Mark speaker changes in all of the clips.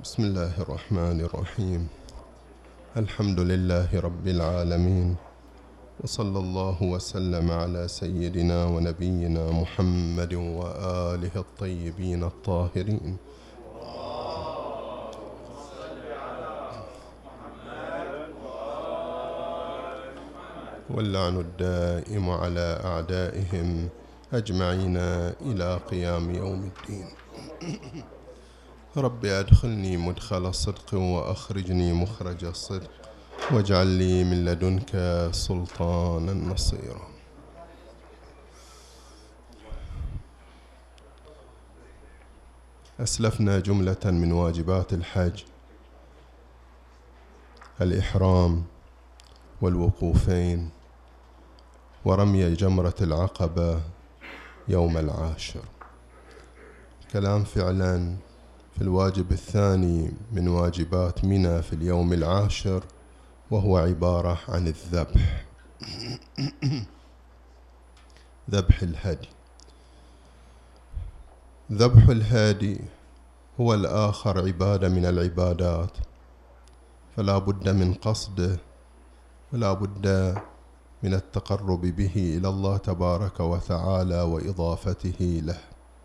Speaker 1: بسم الله الرحمن الرحيم. الحمد لله رب العالمين، وصلى الله وسلم على سيدنا ونبينا محمد وآله الطيبين الطاهرين. واللعن الدائم على أعدائهم أجمعين إلى قيام يوم الدين. رب أدخلني مدخل صدق وأخرجني مخرج الصدق، واجعل لي من لدنك سلطانا نصيرا. أسلفنا جملة من واجبات الحج: الإحرام والوقوفين ورمي جمرة العقبة يوم العاشر. كلام فعلا في الواجب الثاني من واجبات منى في اليوم العاشر، وهو عبارة عن الذبح. ذبح الهدي. ذبح الهادي هو الآخر عبادة من العبادات، فلا بد من قصده ولا بد من التقرب به إلى الله تبارك وتعالى وإضافته له.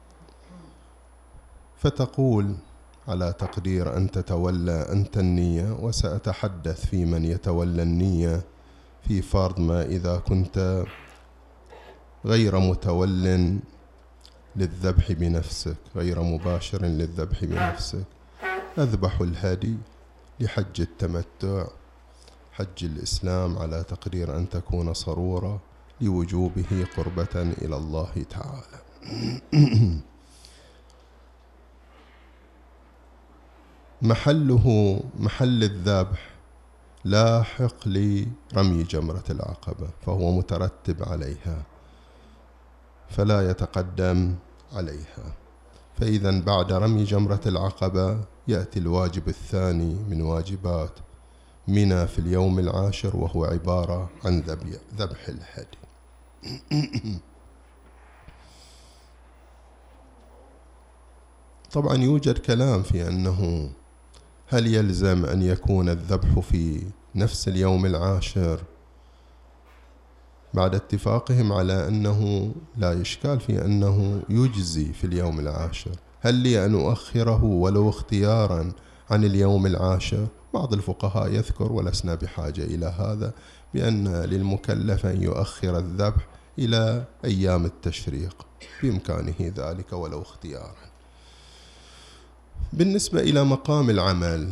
Speaker 1: فتقول على تقدير أن تتولى أنت النية، وسأتحدث في من يتولى النية في فرض ما إذا كنت غير متول للذبح بنفسك، غير مباشر للذبح بنفسك. أذبح الهدي لحج التمتع، حج الإسلام، على تقدير أن تكون صرورة لوجوبه قربة إلى الله تعالى. محله محل الذبح لاحق لرمي جمرة العقبة، فهو مترتب عليها فلا يتقدم عليها. فإذا بعد رمي جمرة العقبة يأتي الواجب الثاني من واجبات منى في اليوم العاشر، وهو عبارة عن ذبح الهدي. طبعا يوجد كلام في أنه هل يلزم أن يكون الذبح في نفس اليوم العاشر، بعد اتفاقهم على أنه لا إشكال في أنه يجزي في اليوم العاشر. هل لي أن أؤخره ولو اختيارا عن اليوم العاشر؟ بعض الفقهاء يذكر، ولسنا بحاجة إلى هذا، بأن للمكلف أن يؤخر الذبح إلى أيام التشريق، بإمكانه ذلك ولو اختيارا. بالنسبة إلى مقام العمل،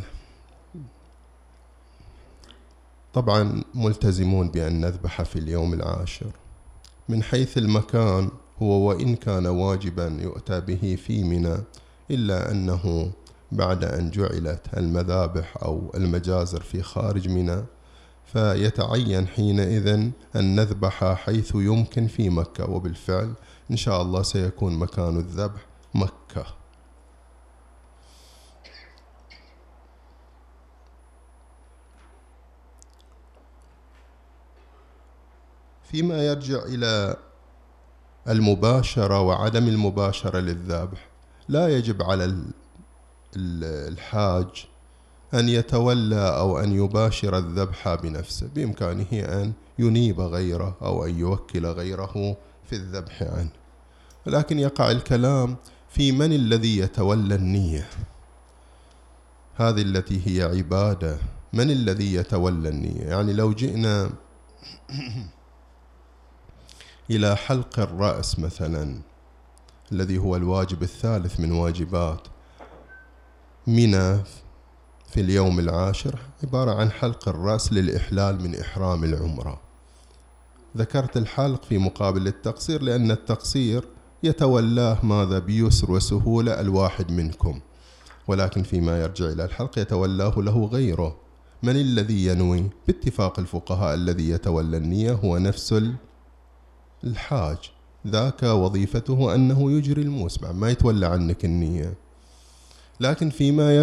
Speaker 1: طبعا ملتزمون بأن نذبح في اليوم العاشر. من حيث المكان هو وإن كان واجبا يؤتى به في منى، إلا أنه بعد أن جعلت المذابح أو المجازر في خارج منى، فيتعين حينئذ أن نذبح حيث يمكن في مكة. وبالفعل إن شاء الله سيكون مكان الذبح مكة. فيما يرجع إلى المباشرة وعدم المباشرة للذبح، لا يجب على الحاج أن يتولى أو أن يباشر الذبح بنفسه، بإمكانه أن ينيب غيره أو أن يوكل غيره في الذبح عنه. ولكن يقع الكلام في من الذي يتولى النية، هذه التي هي عبادة. من الذي يتولى النية؟ يعني لو جئنا إلى حلق الرأس مثلا، الذي هو الواجب الثالث من واجبات منى في اليوم العاشر، عبارة عن حلق الرأس للإحلال من إحرام العمرة. ذكرت الحلق في مقابل التقصير، لأن التقصير يتولاه ماذا بيسر وسهولة الواحد منكم، ولكن فيما يرجع إلى الحلق يتولاه له غيره. من الذي ينوي؟ باتفاق الفقهاء الذي يتولى النية هو نفس الحاج، ذاك وظيفته أنه يجري الموسبع، ما يتولى عنك النية. لكن فيما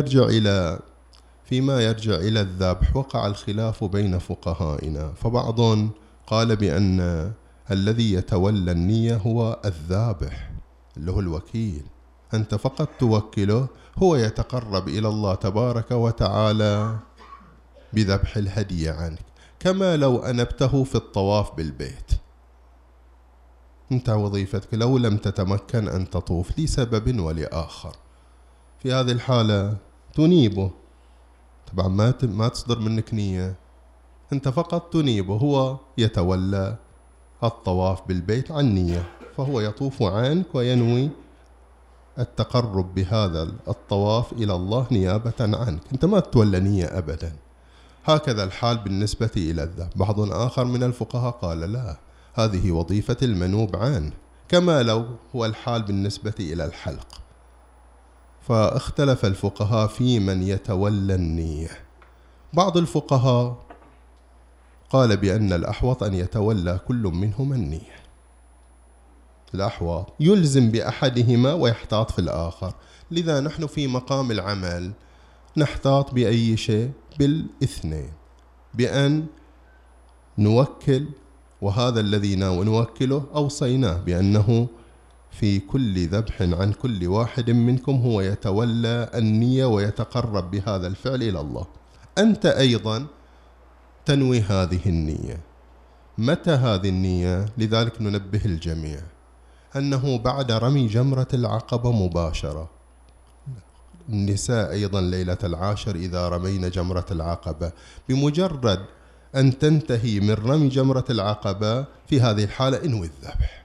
Speaker 1: يرجع إلى الذبح وقع الخلاف بين فقهائنا، فبعض قال بأن الذي يتولى النية هو الذابح اللي هو الوكيل، أنت فقط توكله هو يتقرب إلى الله تبارك وتعالى بذبح الهدية عنك، كما لو أنبته في الطواف بالبيت. أنت وظيفتك لو لم تتمكن أن تطوف لسبب ولآخر، في هذه الحالة تنيبه. طبعا ما تصدر منك نية، أنت فقط تنيبه، هو يتولى الطواف بالبيت عن نية، فهو يطوف عنك وينوي التقرب بهذا الطواف إلى الله نيابة عنك، أنت ما تتولى نية أبدا. هكذا الحال بالنسبة إلى الذبح. بعض آخر من الفقهاء قال لا، هذه وظيفة المنوب عنه، كما لو هو الحال بالنسبة إلى الحلق. فاختلف الفقهاء في من يتولى النية. بعض الفقهاء قال بأن الأحوط أن يتولى كل منهما النية، الأحوط يلزم بأحدهما ويحتاط في الآخر. لذا نحن في مقام العمل نحتاط بأي شيء؟ بالاثنين، بأن نوكل، وهذا الذي نوكله أوصيناه بأنه في كل ذبح عن كل واحد منكم هو يتولى النية ويتقرب بهذا الفعل إلى الله. أنت أيضا تنوي هذه النية. متى هذه النية؟ لذلك ننبه الجميع أنه بعد رمي جمرة العقبة مباشرة. النساء أيضا ليلة العاشر إذا رمين جمرة العقبة، بمجرد أن تنتهي من رمي جمرة العقبة في هذه الحالة انوي الذبح.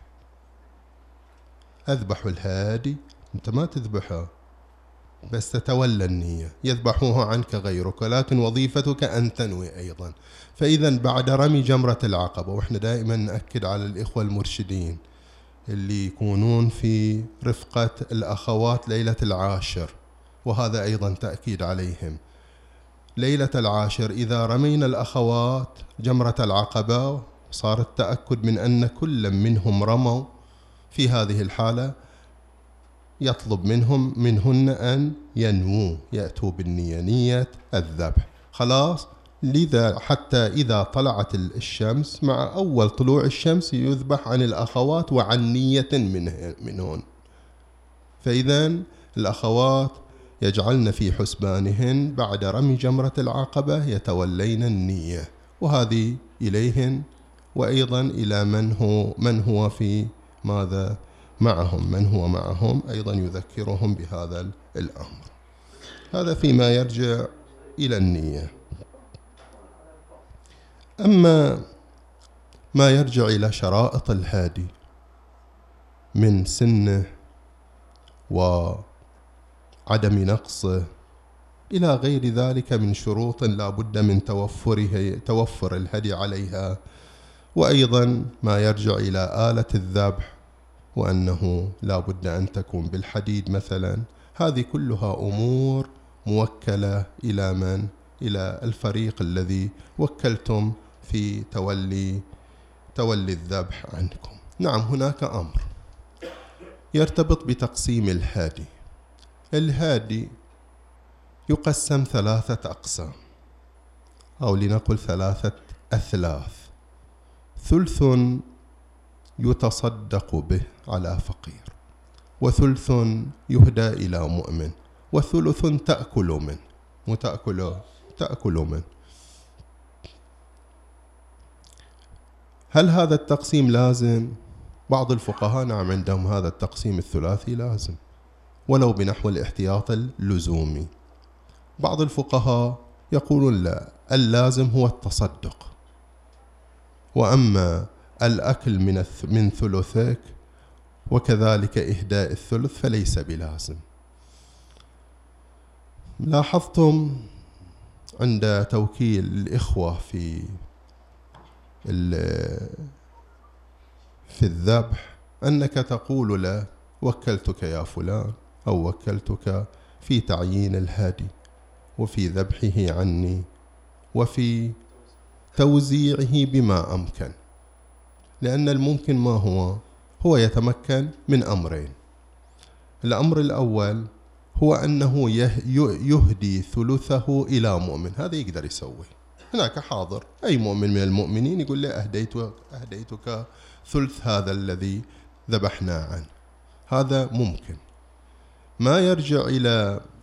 Speaker 1: أذبح الهادي، أنت ما تذبحه بس تتولى النية، يذبحوه عنك غيرك، ولكن وظيفتك أن تنوي أيضا. فإذا بعد رمي جمرة العقبة، وإحنا دائما نأكد على الإخوة المرشدين اللي يكونون في رفقة الأخوات ليلة العاشر، وهذا أيضا تأكيد عليهم، ليلة العاشر إذا رمينا الأخوات جمرة العقبة صار التأكد من أن كل منهم رموا، في هذه الحالة يطلب منهن أن ينووا، يأتوا بالنية، نية الذبح خلاص. لذا حتى إذا طلعت الشمس، مع أول طلوع الشمس يذبح عن الأخوات وعن نية منهن. فإذا الأخوات يجعلن في حسبانهن بعد رمي جمرة العقبة يتولين النية، وهذه إليهن وأيضا إلى من هو في ماذا معهم، من هو معهم أيضا يذكرهم بهذا الأمر. هذا فيما يرجع إلى النية. أما ما يرجع إلى شرائط الهادي من سنه وعدم نقصه إلى غير ذلك من شروط لا بد من توفر الهدي عليها، وأيضا ما يرجع إلى آلة الذبح وأنه لا بد أن تكون بالحديد مثلا، هذه كلها أمور موكلة إلى من؟ إلى الفريق الذي وكلتم في تولي الذبح عنكم. نعم، هناك أمر يرتبط بتقسيم الهادي. الهادي يقسم 3 أقسام، أو لنقل 3 أثلاث. ثلث يتصدق به على فقير، وثلث يهدى إلى مؤمن، وثلث تأكل منه. هل هذا التقسيم لازم؟ بعض الفقهاء نعم عندهم هذا التقسيم الثلاثي لازم، ولو بنحو الاحتياط اللزومي. بعض الفقهاء يقولون لا، اللازم هو التصدق، وأما الأكل من ثلثك وكذلك إهداء الثلث فليس بلازم. لاحظتم عند توكيل الإخوة في الذبح أنك تقول له وكلتك يا فلان، أو وكلتك في تعيين الهادي وفي ذبحه عني وفي توزيعه بما أمكن. لأن الممكن ما هو يتمكن من أمرين. الأمر الأول هو أنه يهدي ثلثه إلى مؤمن، هذا يقدر يسوي. هناك حاضر أي مؤمن من المؤمنين يقول له أهديتك ثلث هذا الذي ذبحنا عنه، هذا ممكن. ما يرجع إلى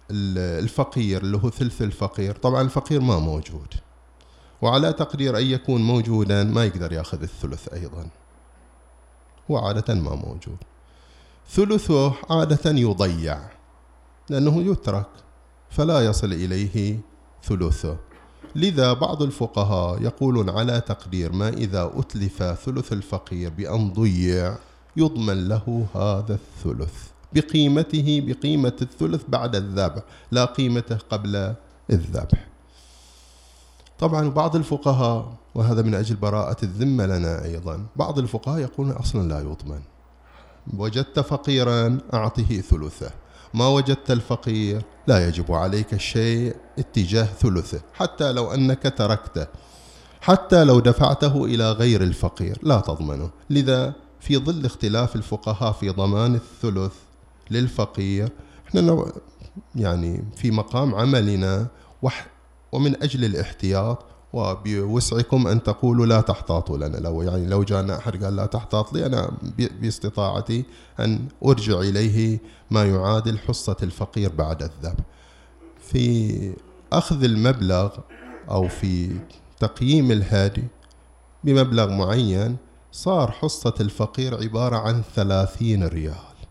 Speaker 1: الفقير اللي هو ثلث الفقير، طبعا الفقير ما موجود، وعلى تقدير أن يكون موجودا ما يقدر يأخذ الثلث أيضا، هو عادة ما موجود. ثلثه عادة يضيع لأنه يترك فلا يصل إليه ثلثه. لذا بعض الفقهاء يقولون على تقدير ما إذا أتلف ثلث الفقير بأن ضيع يضمن له هذا الثلث بقيمته، بقيمة الثلث بعد الذبح، لا قيمته قبل الذبح. طبعا بعض الفقهاء، وهذا من أجل براءة الذمة لنا أيضا، بعض الفقهاء يقولون أصلا لا يضمن، وجدت فقيرا أعطه ثلثه، ما وجدت الفقير لا يجب عليك الشيء اتجاه ثلثه، حتى لو أنك تركته، حتى لو دفعته إلى غير الفقير لا تضمنه. لذا في ظل اختلاف الفقهاء في ضمان الثلث للفقير، احنا يعني في مقام عملنا ومن أجل الاحتياط، وبوسعكم أن تقولوا لا تحتاطوا لنا، لو جاءنا أحد قال لا تحتاط لي، أنا باستطاعتي أن أرجع إليه ما يعادل حصة الفقير بعد الذبح. في أخذ المبلغ أو في تقييم الهادي بمبلغ معين، صار حصة الفقير عبارة عن 30 ريال،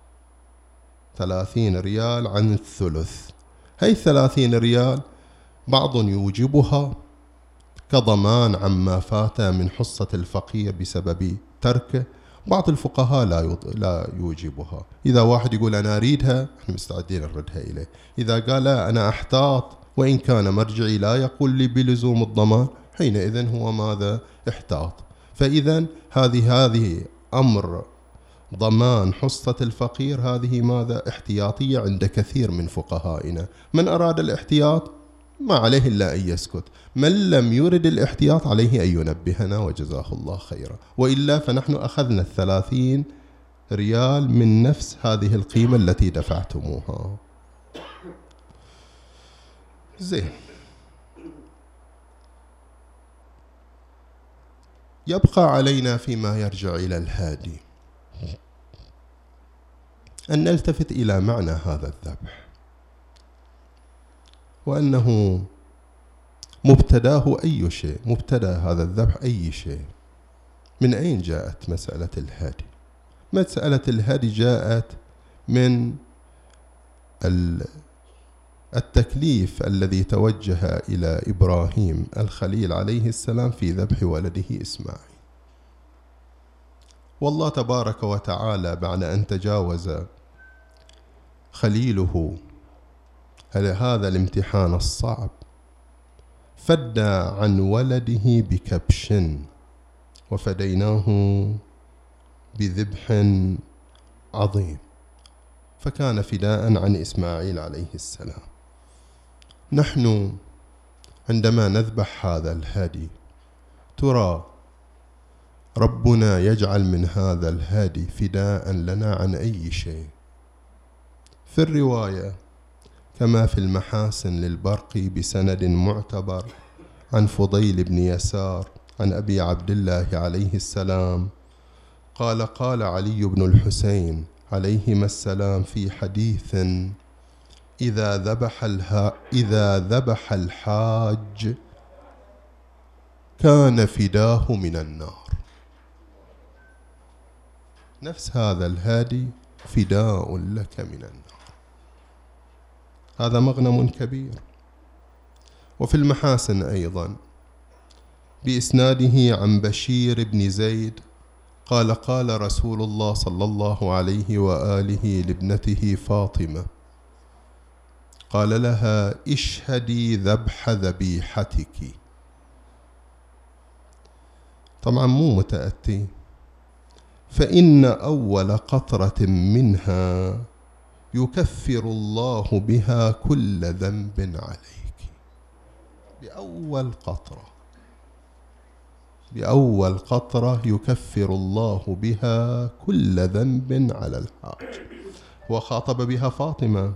Speaker 1: 30 ريال عن الثلث. هي 30 ريال بعض يوجبها كضمان عما فات من حصة الفقير بسبب تركه، بعض الفقهاء لا يوجبها. إذا واحد يقول أنا أريدها، احنا مستعدين نردها إليه. إذا قال لا أنا أحتاط وإن كان مرجعي لا يقول لي بلزوم الضمان، حينئذ هو ماذا؟ احتاط. فإذا هذه أمر ضمان حصة الفقير، هذه ماذا؟ احتياطية عند كثير من فقهائنا. من أراد الاحتياط ما عليه إلا أن يسكت، من لم يرد الاحتياط عليه أن ينبهنا وجزاه الله خيرا، وإلا فنحن أخذنا 30 ريال من نفس هذه القيمة التي دفعتموها. زين، يبقى علينا فيما يرجع إلى الهادي أن نلتفت إلى معنى هذا الذبح، وأنه مبتداه أي شيء، مبتدأ هذا الذبح أي شيء. من أين جاءت مسألة الهادي؟ مسألة الهادي جاءت من التكليف الذي توجه إلى إبراهيم الخليل عليه السلام في ذبح ولده إسماعيل. والله تبارك وتعالى بعد أن تجاوز خليله هذا الامتحان الصعب، فدى عن ولده بكبش، وفديناه بذبح عظيم، فكان فداء عن إسماعيل عليه السلام. نحن عندما نذبح هذا الهادي، ترى ربنا يجعل من هذا الهادي فداء لنا عن أي شيء. في الرواية كما في المحاسن للبرقي بسند معتبر عن فضيل بن يسار عن أبي عبد الله عليه السلام قال: قال علي بن الحسين عليهما السلام في حديث: إذا ذبح الحاج كان فداه من النار. نفس هذا الهادي فداء لك من النار، هذا مغنم كبير. وفي المحاسن أيضا بإسناده عن بشير بن زيد قال: قال رسول الله صلى الله عليه وآله لابنته فاطمة، قال لها: اشهدي ذبح ذبيحتك. طبعا مو متأتي، فإن أول قطرة منها يكفر الله بها كل ذنب عليك. بأول قطرة يكفر الله بها كل ذنب على الحاج. وخاطب بها فاطمة: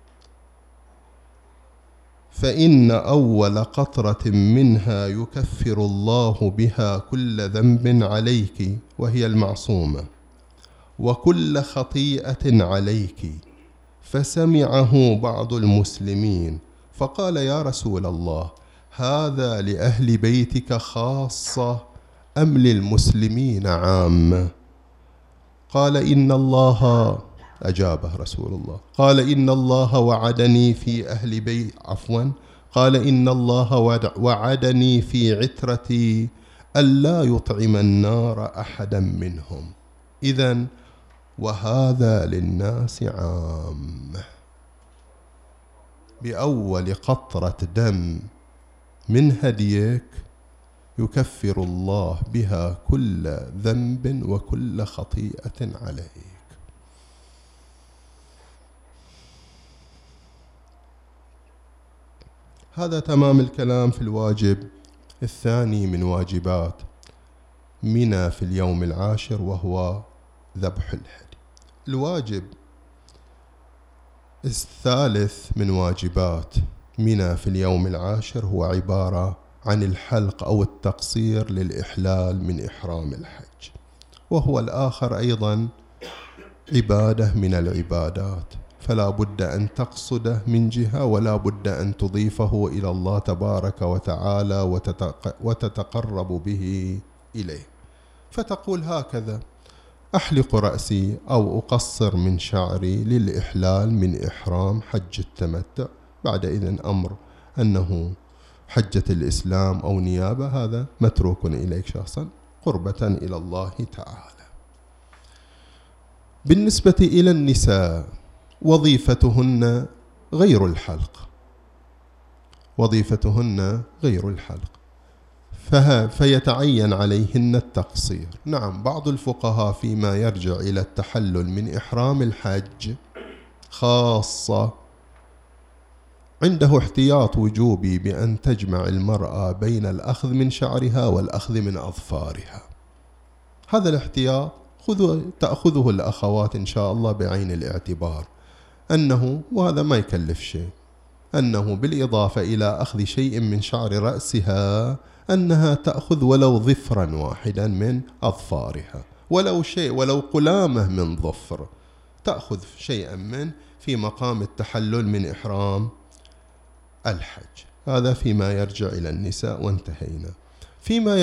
Speaker 1: فإن أول قطرة منها يكفر الله بها كل ذنب عليك، وهي المعصومة، وكل خطيئة عليك، فسمعه بعض المسلمين فقال: يا رسول الله، هذا لأهل بيتك خاصة أم للمسلمين عامة؟ قال: إن الله، أجابه رسول الله، قال: إن الله وعدني في أهل بيت، قال: إن الله وعدني في عترتي ألا يطعم النار أحدا منهم، إذن وهذا للناس عامة. بأول قطرة دم من هديك يكفر الله بها كل ذنب وكل خطيئة عليك. هذا تمام الكلام في الواجب الثاني من واجبات منى في اليوم العاشر، وهو ذبح الهدي. الواجب الثالث من واجبات منى في اليوم العاشر هو عبارة عن الحلق أو التقصير للإحلال من إحرام الحج، وهو الآخر أيضا عبادة من العبادات، فلا بد أن تقصده من جهة ولا بد أن تضيفه إلى الله تبارك وتعالى وتتقرب به إليه. فتقول هكذا: أحلق رأسي أو أقصر من شعري للإحلال من إحرام حج التمتع، بعد إذن أمر أنه حجة الإسلام أو نيابة، هذا متروك إليك شخصا قربة إلى الله تعالى. بالنسبة إلى النساء وظيفتهن غير الحلق، وظيفتهن غير الحلق، فيتعين عليهن التقصير. نعم، بعض الفقهاء فيما يرجع إلى التحلل من إحرام الحج خاصة عنده احتياط وجوبي بأن تجمع المرأة بين الأخذ من شعرها والأخذ من أظفارها. هذا الاحتياط تأخذه الأخوات إن شاء الله بعين الاعتبار، أنه، وهذا ما يكلف شيء، أنه بالإضافة إلى أخذ شيء من شعر رأسها أنها تأخذ ولو ظفرا واحدا من أظفارها، ولو قلامة من ظفر، تأخذ شيئا من في مقام التحلل من إحرام الحج. هذا فيما يرجع إلى النساء، وانتهينا. فيما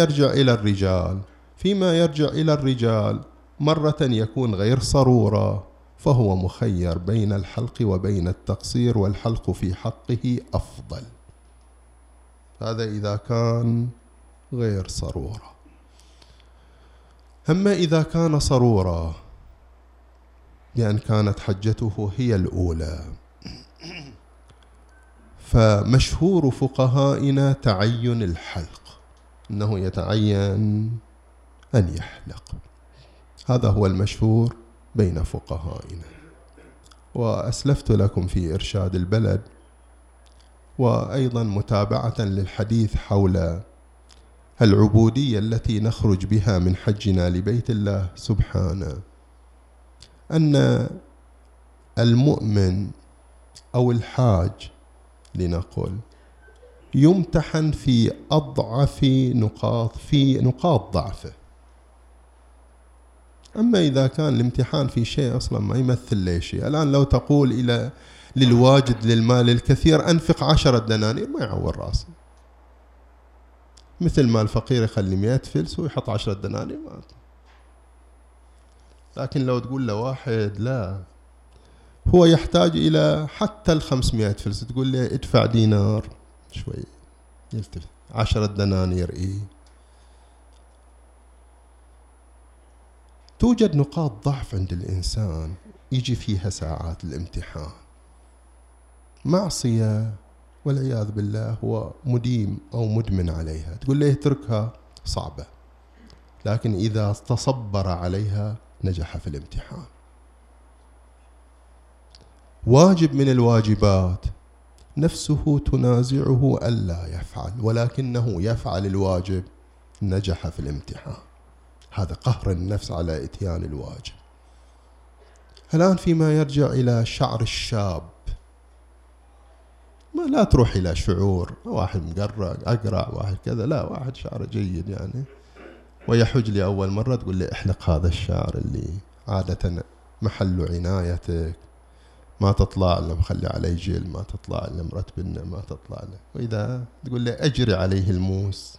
Speaker 1: يرجع إلى الرجال مرة يكون غير صرورة، فهو مخير بين الحلق وبين التقصير، والحلق في حقه أفضل. هذا إذا كان غير صرورة. أما إذا كان صرورة لأن كانت حجته هي الأولى، فمشهور فقهائنا تعين الحلق، أنه يتعين أن يحلق. هذا هو المشهور بين فقهائنا. وأسلفت لكم في إرشاد البلد، وأيضا متابعة للحديث حول العبودية التي نخرج بها من حجنا لبيت الله سبحانه، أن المؤمن أو الحاج لنقل يمتحن في أضعف نقاط ضعفه. أما إذا كان الامتحان في شيء أصلا ما يمثل لي شيء، الآن لو تقول للواجد للمال الكثير أنفق 10 دنانير، ما يعور راسه، مثل ما الفقير يخلي 100 فلس ويحط 10 دنانير ما. لكن لو تقول لواحد لا، هو يحتاج إلى حتى 500 فلس، تقول له ادفع دينار شوي يلتفت، 10 دنانير إيه. توجد نقاط ضعف عند الإنسان يجي فيها ساعات الامتحان، معصية والعياذ بالله هو مديم أو مدمن عليها، تقول له اتركها صعبة، لكن إذا تصبر عليها نجح في الامتحان. واجب من الواجبات نفسه تنازعه ألا يفعل، ولكنه يفعل الواجب، نجح في الامتحان. هذا قهر النفس على إتيان الواجب. الآن فيما يرجع إلى شعر الشاب، ما لا تروح إلى شعور واحد مقرع أقرع واحد كذا، لا، واحد شعره جيد يعني ويحج لي أول مرة تقول لي احلق هذا الشعر اللي عادة محل عنايتك، ما تطلع إلا مخلي عليه جل، ما تطلع إلا مرتبنا، ما تطلع إلا. وإذا تقول له أجري عليه الموس،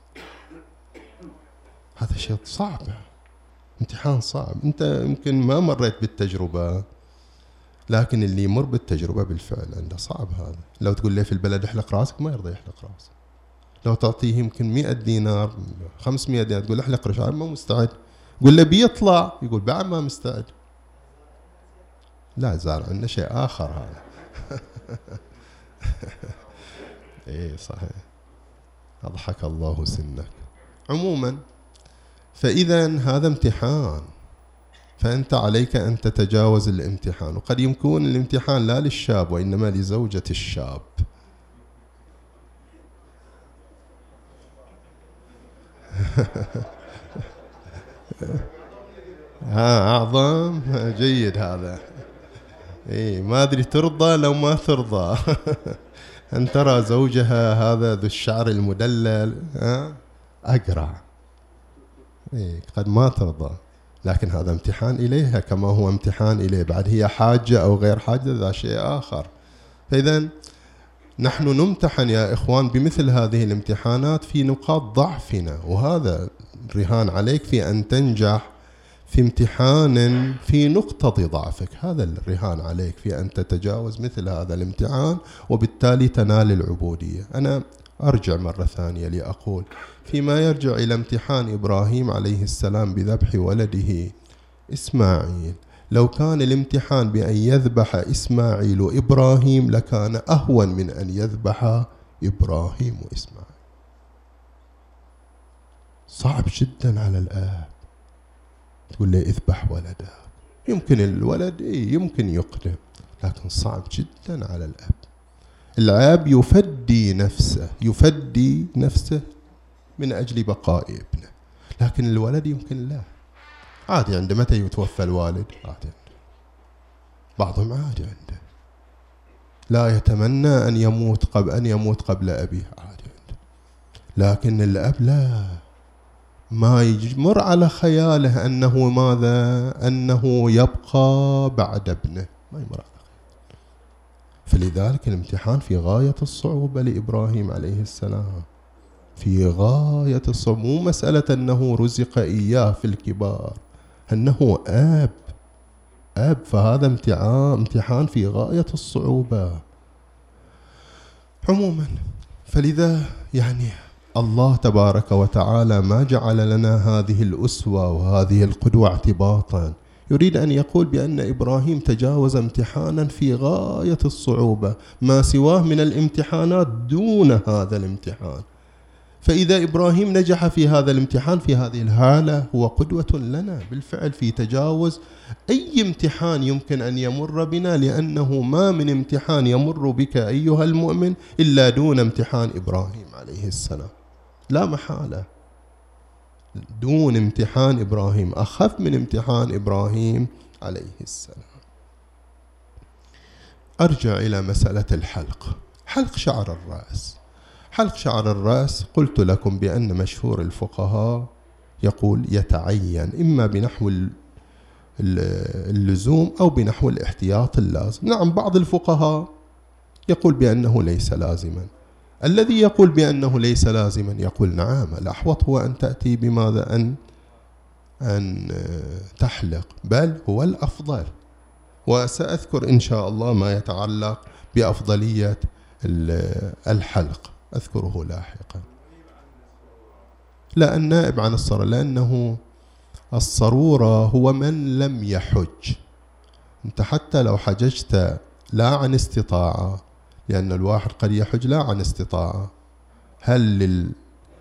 Speaker 1: هذا شيء صعب، امتحان صعب. أنت يمكن ما مريت بالتجربة، لكن اللي يمر بالتجربة بالفعل عنده صعب هذا. لو تقول له في البلد احلق راسك، ما يرضى يحلق راسك. لو تعطيه يمكن 100 دينار 500 دينار تقول له احلق راسك، ما مستعد. قول له بيطلع، يقول بعد ما مستعد. لا زال عندنا شيء آخر هذا. إيه صحيح، أضحك الله سنك. عموما فإذا هذا امتحان، فأنت عليك أن تتجاوز الامتحان. وقد يكون الامتحان لا للشاب وإنما لزوجة الشاب. أعظم، جيد هذا. إيه ما أدري ترضى لو ما ترضى. أن ترى زوجها هذا ذو الشعر المدلل أقرع، إيه قد ما ترضى، لكن هذا امتحان إليها كما هو امتحان إليه. بعد هي حاجة أو غير حاجة ذا شيء آخر. فإذا نحن نمتحن يا إخوان بمثل هذه الامتحانات في نقاط ضعفنا، وهذا الرهان عليك في أن تنجح في امتحان في نقطة ضعفك. هذا الرهان عليك في أن تتجاوز مثل هذا الامتحان، وبالتالي تنال العبودية. أنا أرجع مرة ثانية لأقول فيما يرجع إلى امتحان إبراهيم عليه السلام بذبح ولده إسماعيل، لو كان الامتحان بأن يذبح إسماعيل إبراهيم لكان أهون من أن يذبح إبراهيم إسماعيل. صعب جدا على الآب، تقول له اذبح ولده، يمكن الولد يمكن يقدم، لكن صعب جدا على الأب. الأب يفدي نفسه من أجل بقاء ابنه، لكن الولد يمكن لا. عادي عنده متى يتوفى الوالد، عادي عنده، بعضهم عادي عنده لا يتمنى أن يموت قبل أبيه، عادي عنده. لكن الأب لا، ما يمر على خياله أنه ماذا؟ أنه يبقى بعد ابنه، ما يمر على خياله. فلذلك الامتحان في غاية الصعوبة لإبراهيم عليه السلام، في غاية الصعوبة. مو مسألة أنه رزق إياه في الكبار، أنه أب، فهذا امتحان في غاية الصعوبة. عموما فلذا يعني الله تبارك وتعالى ما جعل لنا هذه الأسوة وهذه القدوة اعتباطا، يريد أن يقول بأن إبراهيم تجاوز امتحانا في غاية الصعوبة، ما سواه من الامتحانات دون هذا الامتحان. فإذا إبراهيم نجح في هذا الامتحان في هذه الحالة هو قدوة لنا بالفعل في تجاوز أي امتحان يمكن أن يمر بنا، لأنه ما من امتحان يمر بك أيها المؤمن إلا دون امتحان إبراهيم عليه السلام، لا محالة. دون امتحان إبراهيم أخف من امتحان إبراهيم عليه السلام. أرجع إلى مسألة الحلق، حلق شعر الرأس. حلق شعر الرأس قلت لكم بأن مشهور الفقهاء يقول يتعين إما بنحو اللزوم أو بنحو الاحتياط اللازم. نعم بعض الفقهاء يقول بأنه ليس لازما. الذي يقول بأنه ليس لازما يقول نعم الأحوط هو أن تأتي بماذا؟ أن تحلق، بل هو الأفضل. وسأذكر إن شاء الله ما يتعلق بأفضلية الحلق، أذكره لاحقا. لا النائب عن الصرورة، لأنه الصرورة هو من لم يحج. أنت حتى لو حججت لا عن استطاعة، لأن الواحد قد يحج لا عن استطاعة، هل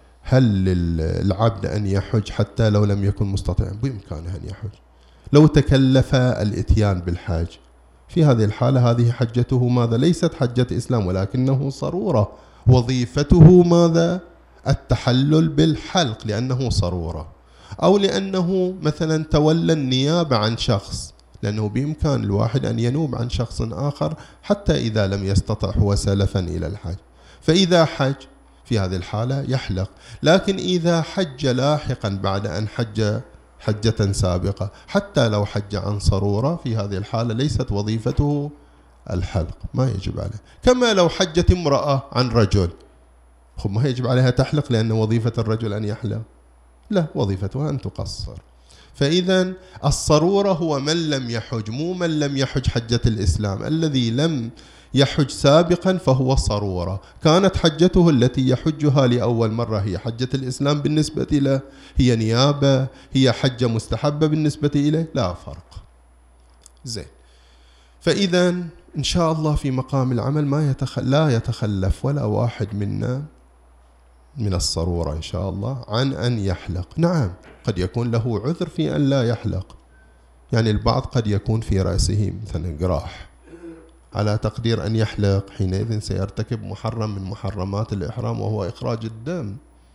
Speaker 1: للعبد أن يحج حتى لو لم يكن مستطيعا؟ بإمكانه أن يحج لو تكلف الإتيان بالحج. في هذه الحالة هذه حجته ماذا؟ ليست حجة إسلام، ولكنه صرورة، وظيفته ماذا؟ التحلل بالحلق لأنه صرورة، أو لأنه مثلا تولى النيابة عن شخص، لأنه بإمكان الواحد أن ينوب عن شخص آخر حتى إذا لم يستطع هو سلفا إلى الحج، فإذا حج في هذه الحالة يحلق. لكن إذا حج لاحقا بعد أن حج حجة سابقة، حتى لو حج عن صرورة، في هذه الحالة ليست وظيفته الحلق، ما يجب عليه. كما لو حجت امرأة عن رجل، ما يجب عليها تحلق لأن وظيفة الرجل أن يحلق؟ لا، وظيفتها أن تقصر. فإذا الصرورة هو من لم يحج، مو من لم يحج حجة الإسلام. الذي لم يحج سابقا فهو صرورة. كانت حجته التي يحجها لأول مرة هي حجة الإسلام بالنسبة له، هي نيابة، هي حجة مستحبة بالنسبة إليه، لا فرق. زين. فإذا إن شاء الله في مقام العمل لا يتخلف ولا واحد منا من الصرورة إن شاء الله عن أن يحلق. نعم، قد يكون له عذر في أن لا يحلق، يعني البعض قد يكون في رأسه مثلا جراح، على تقدير أن يحلق، حينئذ سيرتكب محرم من محرمات الإحرام وهو إخراج الدم.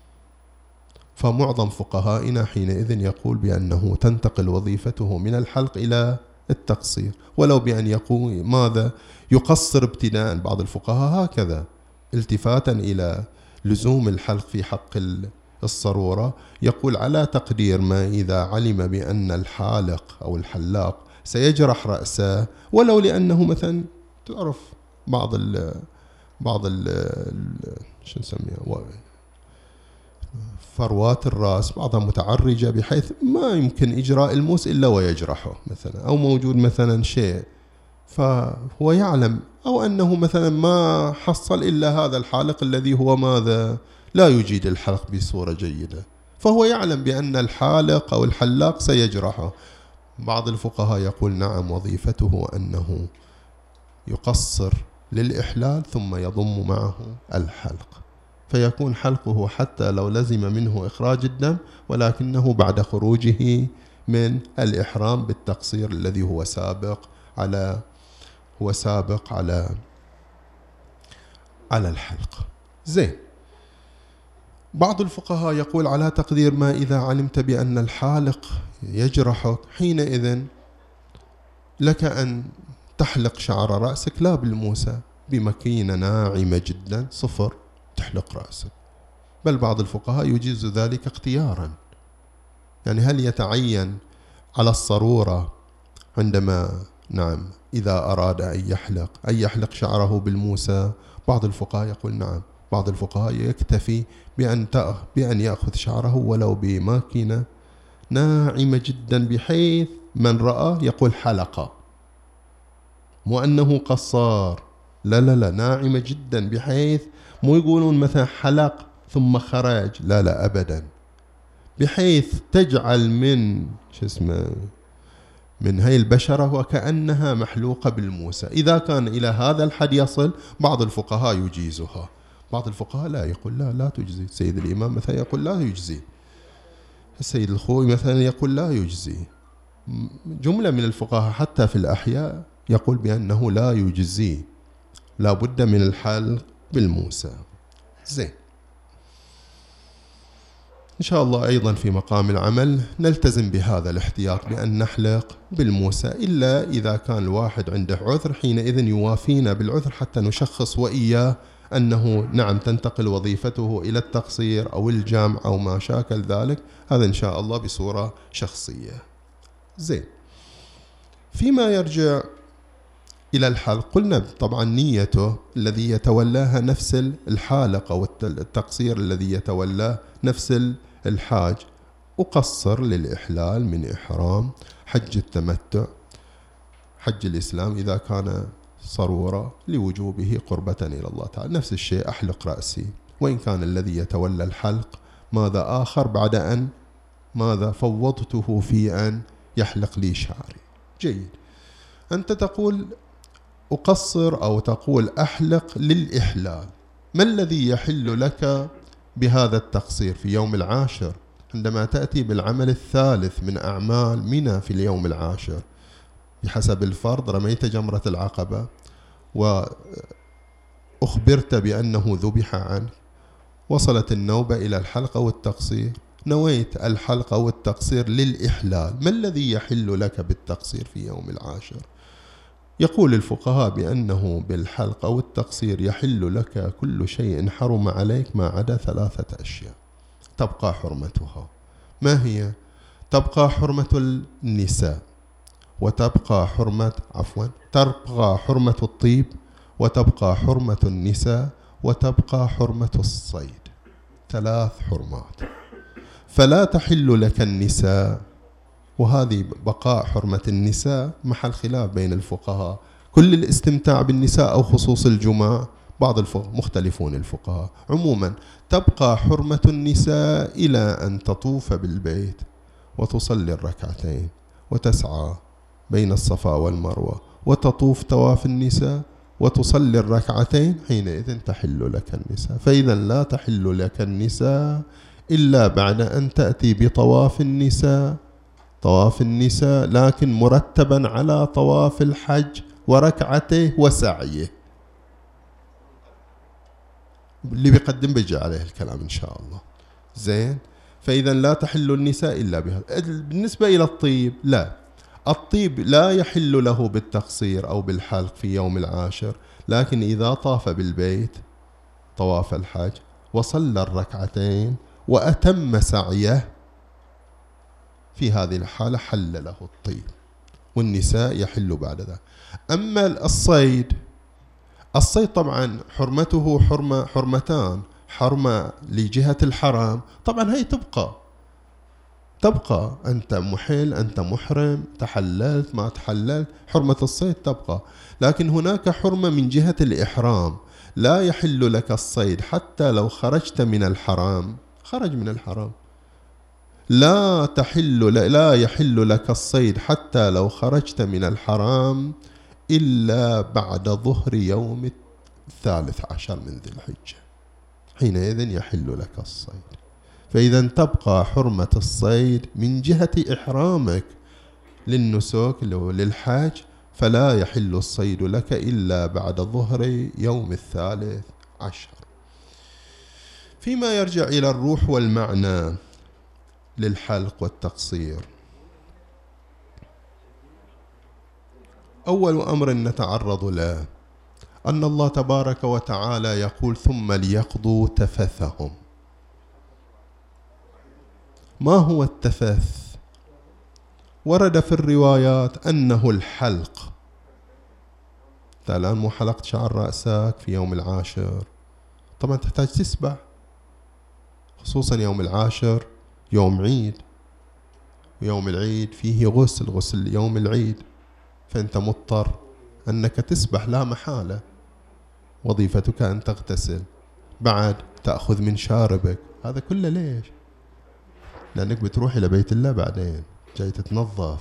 Speaker 1: فمعظم فقهائنا حينئذ يقول بأنه تنتقل وظيفته من الحلق إلى التقصير، ولو بأن يقول ماذا يقصر ابتداء. بعض الفقهاء هكذا التفاتا إلى لزوم الحلق في حق الصرورة يقول على تقدير ما إذا علم بأن الحالق أو الحلاق سيجرح رأسه، ولو لأنه مثلا تعرف بعض شو نسميها فروات الرأس بعضها متعرجة بحيث ما يمكن إجراء الموس إلا ويجرحه مثلا، أو موجود مثلا شيء فهو يعلم، أو أنه مثلا ما حصل إلا هذا الحالق الذي هو ماذا لا يجيد الحلق بصورة جيدة، فهو يعلم بأن الحالق أو الحلاق سيجرحه. بعض الفقهاء يقول نعم، وظيفته أنه يقصر للإحلال ثم يضم معه الحلق، فيكون حلقه حتى لو لزم منه إخراج الدم، ولكنه بعد خروجه من الإحرام بالتقصير الذي هو سابق على الحلق. زين. بعض الفقهاء يقول على تقدير ما إذا علمت بأن الحالق يجرحك، حينئذ لك أن تحلق شعر رأسك لا بالموسى، بمكينة ناعمة جدا صفر تحلق رأسك، بل بعض الفقهاء يجيز ذلك اختيارا. يعني هل يتعين على الصرورة عندما نعم إذا أراد أن يحلق شعره بالموسى؟ بعض الفقهاء يقول نعم، بعض الفقهاء يكتفي بأن يأخذ شعره ولو بماكينة ناعمة جدا بحيث من رأى يقول حلقة، مو أنه قصار، لا لا لا، ناعمة جدا بحيث مو يقولون مثلا حلق ثم خرج، لا لا أبدا، بحيث تجعل من هاي البشرة وكأنها محلوقة بالموسى. إذا كان إلى هذا الحد يصل بعض الفقهاء يجيزها، بعض الفقهاء لا، يقول لا تجزي. سيد الإمام مثلا يقول لا يجزي، السيد الخوي مثلا يقول لا يجزي، جملة من الفقهاء حتى في الأحياء يقول بأنه لا يجزي، لا بد من الحلق بالموسى. زين. إن شاء الله أيضا في مقام العمل نلتزم بهذا الاحتياط بأن نحلق بالموسى، إلا إذا كان الواحد عنده عذر، حينئذ يوافينا بالعذر حتى نشخص وإياه أنه نعم تنتقل وظيفته إلى التقصير أو الجمع أو ما شاكل ذلك، هذا إن شاء الله بصورة شخصية. زين. فيما يرجع إلى الحلق، قلنا طبعا نيته الذي يتولاها نفس الحالق أو التقصير الذي يتولاه نفس الحاج، أقصر للإحلال من إحرام حج التمتع، حج الإسلام إذا كان صرورة لوجوبه قربة إلى الله تعالى. نفس الشيء أحلق رأسي، وإن كان الذي يتولى الحلق ماذا آخر بعد أن ماذا فوضته في أن يحلق لي شعري. جيد. أنت تقول أقصر أو تقول أحلق للإحلال، ما الذي يحل لك بهذا التقصير في يوم العاشر عندما تأتي بالعمل الثالث من أعمال منى في اليوم العاشر؟ بحسب الفرض رميت جمرة العقبة وأخبرت بأنه ذبح عنك، وصلت النوبة إلى الحلق والتقصير، نويت الحلق والتقصير للإحلال، ما الذي يحل لك بالتقصير في يوم العاشر؟ يقول الفقهاء بأنه بالحلق أو التقصير يحل لك كل شيء حرم عليك ما عدا 3 أشياء تبقى حرمتها. ما هي؟ تبقى حرمة النساء، وتبقى تبقى حرمة الطيب، وتبقى حرمة النساء، وتبقى حرمة الصيد. 3 حرمات. فلا تحل لك النساء، وهذه بقاء حرمة النساء محل خلاف بين الفقهاء. كل الاستمتاع بالنساء أو خصوص الجماع، بعض مختلفون الفقهاء. عموما تبقى حرمة النساء إلى أن تطوف بالبيت وتصلي الركعتين وتسعى بين الصفا والمروة وتطوف طواف النساء وتصلي الركعتين، حينئذ تحل لك النساء. فإذا لا تحل لك النساء إلا بعد أن تأتي بطواف النساء، طواف النساء لكن مرتبا على طواف الحج وركعته وسعيه، اللي بيقدم بيجي عليه الكلام إن شاء الله. زين. فإذا لا تحل النساء إلا بهذا. بالنسبة إلى الطيب، لا، الطيب لا يحل له بالتقصير أو بالحلق في يوم العاشر، لكن إذا طاف بالبيت طواف الحج وصلى الركعتين وأتم سعيه، في هذه الحالة حل له الطيب، والنساء يحل بعد ذلك. أما الصيد طبعا حرمته حرمتان، حرمة لجهة الحرام، طبعا هي تبقى أنت محل، أنت محرم، تحللت ما تحللت، حرمة الصيد تبقى. لكن هناك حرمة من جهة الإحرام، لا يحل لك الصيد حتى لو خرجت من الحرام، خرج من الحرام، لا يحل لك الصيد حتى لو خرجت من الحرام إلا بعد ظهر يوم 13 من ذي الحجة، حينئذ يحل لك الصيد. فإذا تبقى حرمة الصيد من جهة إحرامك للنسك للحج، فلا يحل الصيد لك إلا بعد ظهر يوم 13. فيما يرجع إلى الروح والمعنى للحلق والتقصير، أول أمر نتعرض له أن الله تبارك وتعالى يقول: ثم ليقضوا تفثهم. ما هو التفث؟ ورد في الروايات أنه الحلق. أنت الآن مو حلقت شعر رأسك في يوم العاشر، طبعا تحتاج تسبح، خصوصا يوم العاشر يوم عيد، ويوم العيد فيه غسل يوم العيد، فأنت مضطر أنك تسبح لا محالة، وظيفتك أن تغتسل، بعد تأخذ من شاربك. هذا كله ليش؟ لأنك بتروح إلى بيت الله بعدين، جاي تتنظف.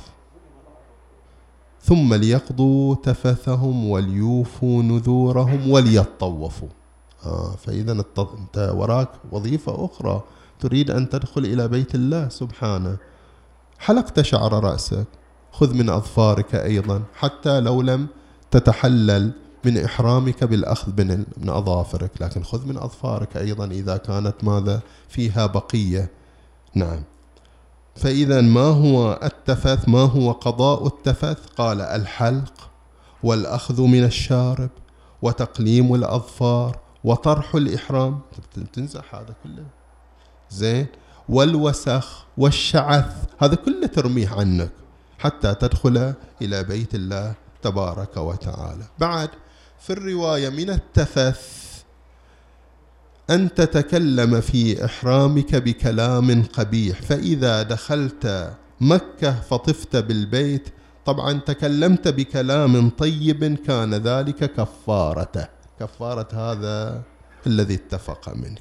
Speaker 1: ثم ليقضوا تفثهم وليوفوا نذورهم وليطوفوا. فإذا أنت وراك وظيفة أخرى، تريد أن تدخل إلى بيت الله سبحانه. حلقت شعر رأسك، خذ من أظفارك أيضا، حتى لو لم تتحلل من إحرامك بالأخذ من أظافرك، لكن خذ من أظفارك أيضا إذا كانت ماذا فيها بقية. نعم. فإذا ما هو التفث؟ ما هو قضاء التفث؟ قال: الحلق، والأخذ من الشارب، وتقليم الأظفار، وطرح الإحرام، تنزح هذا كله. زين. والوسخ والشعث، هذا كله ترميه عنك حتى تدخل إلى بيت الله تبارك وتعالى. بعد في الرواية من التفث أن تتكلم في إحرامك بكلام قبيح، فإذا دخلت مكة فطفت بالبيت، طبعا تكلمت بكلام طيب، كان ذلك كفارة هذا الذي اتفق منك.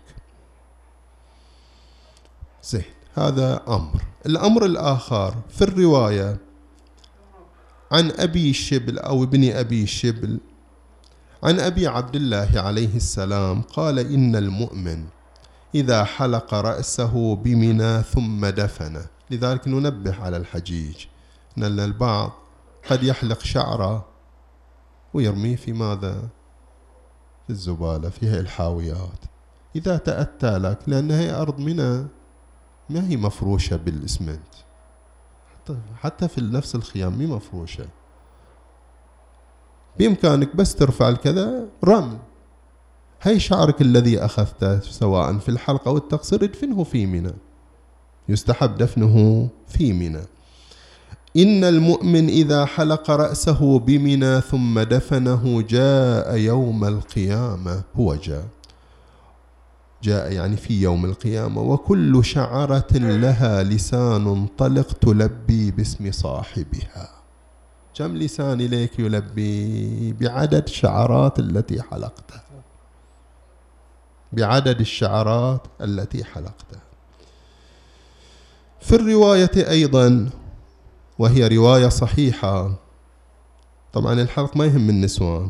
Speaker 1: زين. هذا أمر. الأمر الآخر في الرواية عن أبي شبل أو ابن أبي شبل عن أبي عبد الله عليه السلام قال: إن المؤمن إذا حلق رأسه بمنى ثم دفنه. لذلك ننبه على الحجيج أن البعض قد يحلق شعره ويرميه في ماذا؟ في الزبالة، فيها الحاويات. إذا تأتى لك، لأن هي أرض منى ما هي مفروشة بالإسمنت، حتى في نفس الخيام مي مفروشة، بإمكانك بس ترفع الكذا رمل. هي شعرك الذي أخذته سواء في الحلقة أو التقصير ادفنه في منى، يستحب دفنه في منى. إن المؤمن إذا حلق رأسه بمنى ثم دفنه جاء يوم القيامة. هو جاء يعني في يوم القيامة، وكل شعرة لها لسان طلق تلبي باسم صاحبها. كم لسان إليك يلبي؟ بعدد الشعرات التي حلقتها، بعدد الشعرات التي حلقتها. في الرواية أيضا، وهي رواية صحيحة، طبعا الحلق ما يهم النسوان،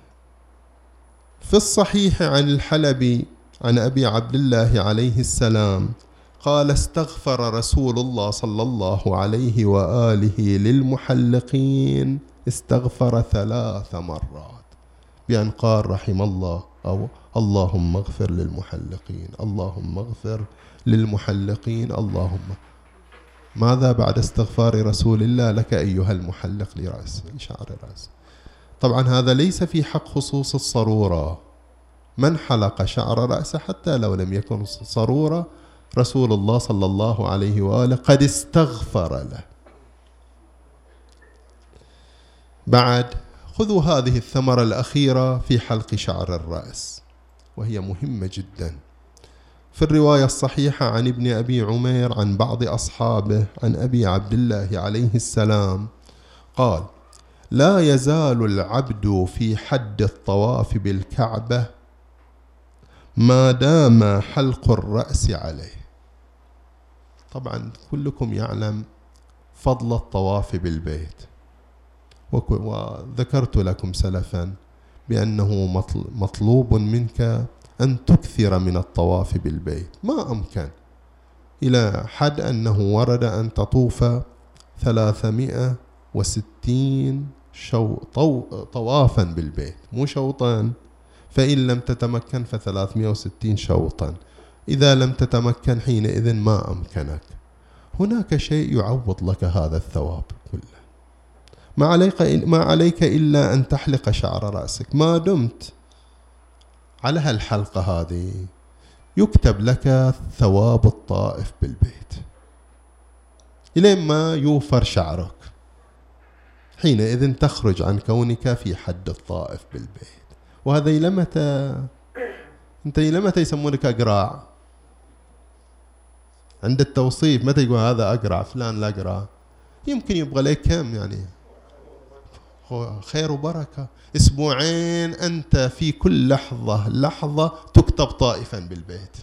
Speaker 1: في الصحيح عن الحلبي عن أبي عبد الله عليه السلام قال: استغفر رسول الله صلى الله عليه وآله للمحلقين، استغفر 3 مرات، بأن قال رحم الله، أو اللهم اغفر للمحلقين، اللهم اغفر للمحلقين، اللهم. ماذا بعد استغفار رسول الله لك أيها المحلق لشعر رأس؟ طبعا هذا ليس في حق خصوص الصرورة. من حلق شعر رأسه حتى لو لم يكن صرورة، رسول الله صلى الله عليه وآله قد استغفر له. بعد خذوا هذه الثمرة الأخيرة في حلق شعر الرأس، وهي مهمة جدا. في الرواية الصحيحة عن ابن أبي عمير عن بعض أصحابه عن أبي عبد الله عليه السلام قال: لا يزال العبد في حد الطواف بالكعبة ما دام حلق الرأس عليه. طبعا كلكم يعلم فضل الطواف بالبيت، وذكرت لكم سلفا بأنه مطلوب منك أن تكثر من الطواف بالبيت ما أمكن، إلى حد أنه ورد أن تطوف 360 طوافا بالبيت، مو شوطا، فإن لم تتمكن ف360 شوطا، إذا لم تتمكن حينئذ ما أمكنك. هناك شيء يعوض لك هذا الثواب كله. ما عليك إلا أن تحلق شعر رأسك، ما دمت على هالحلقة هذه يكتب لك ثواب الطائف بالبيت إلين ما يوفر شعرك، حينئذ تخرج عن كونك في حد الطائف بالبيت. وهذا إلى متى يسمونك أقراع؟ عند التوصيف متى يقول هذا أقرع فلان لا أقرع؟ يمكن يبغى لك كم يعني خير وبركة، 2 أسبوع أنت في كل لحظة تكتب طائفا بالبيت.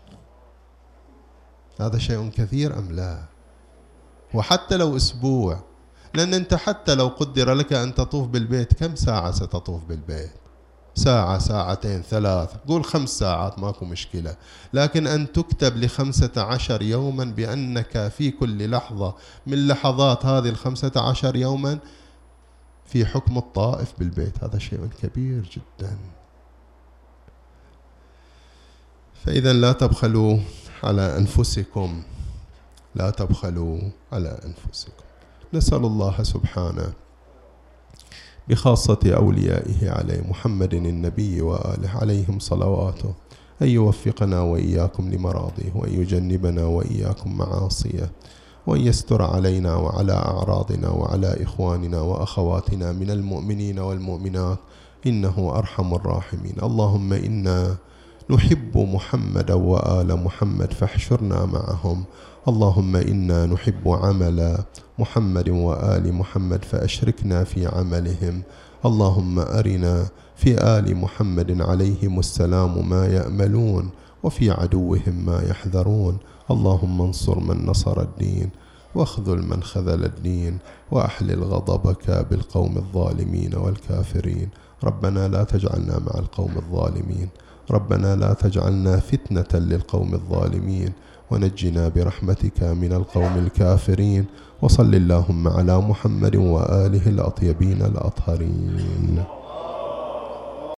Speaker 1: هذا شيء كثير أم لا؟ وحتى لو 2 أسبوع، لأن أنت حتى لو قدر لك أن تطوف بالبيت كم ساعة ستطوف بالبيت؟ ساعة، ساعتين، 3، قول 5 ساعات ماكو مشكلة، لكن أن تكتب ل15 يوما بأنك في كل لحظة من لحظات هذه 15 يوما في حكم الطائف بالبيت، هذا شيء كبير جدا. فإذا لا تبخلوا على أنفسكم، لا تبخلوا على أنفسكم. نسأل الله سبحانه بخاصة أوليائه عليه محمد النبي وآله عليهم صلواته أن يوفقنا وإياكم لمراضيه، وأن يجنبنا وإياكم معاصيه، وأن يستر علينا وعلى أعراضنا وعلى إخواننا وأخواتنا من المؤمنين والمؤمنات إنه أرحم الراحمين. اللهم إنا نحب محمد وآل محمد فاحشرنا معهم. اللهم إنا نحب عمل محمد وآل محمد فأشركنا في عملهم. اللهم أرنا في آل محمد عليهم السلام ما يأملون، وفي عدوهم ما يحذرون. اللهم انصر من نصر الدين، واخذل من خذل الدين، وأحلل غضبك بالقوم الظالمين والكافرين. ربنا لا تجعلنا مع القوم الظالمين، ربنا لا تجعلنا فتنة للقوم الظالمين، ونجنا برحمتك من القوم الكافرين. وصل اللهم على محمد وآله الأطيبين الأطهرين.